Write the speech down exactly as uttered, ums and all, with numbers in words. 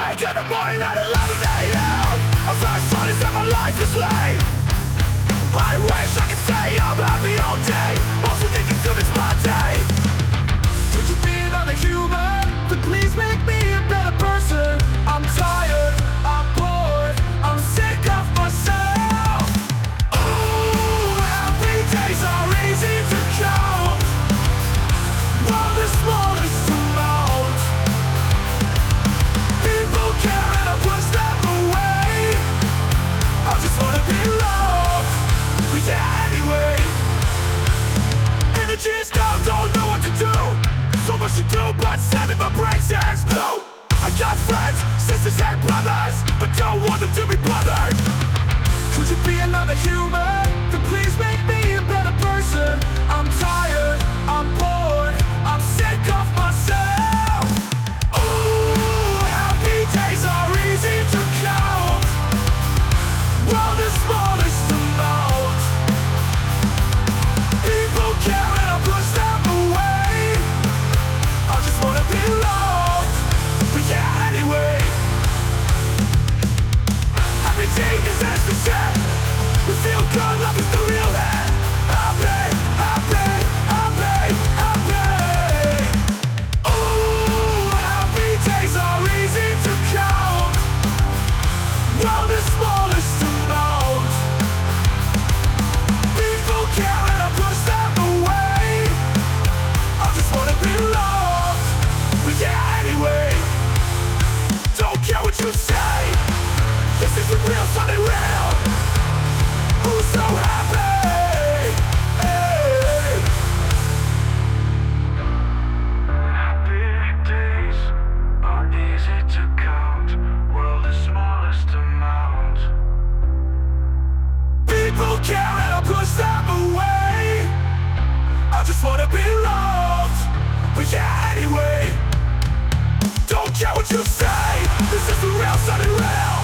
awake in the morning at eleven a m A first thought is that my life is lame. I wish I could say I'm happy all day, also thinking of it's my day. Could you be another human to please make me a better person? I'm tired, I'm bored, I'm sick of myself. Ooh, happy days are easy to count, while the smallest amount. People care and I push them away. I just wanna be loved, but yeah, anyway. Energy is down, don't know what to do. So much to do, but seven my brain says no. I got friends, sisters and brothers, but don't want them to be bothered. Could you be another human to please make me a better person? I'm tired, I'm bored, I'm sick of myself. Ooh, happy days are easy to count, while the smallest amount. People care and I push them away. I just wanna be loved, but yeah, anyway. Happy days as we said, we feel good, love is the real head. Happy, happy, happy, happy. Ooh, happy days are easy to count, while the smallest amount. People care and I push them away. I just wanna be loved, but yeah, anyway. Don't care what you say, this is the real, something real. Who's so happy? Hey. Happy days are easy to count, well the smallest amount. People care and I push them away. I just wanna be loved, but yeah, anyway. Don't care what you say, this is the real, something real.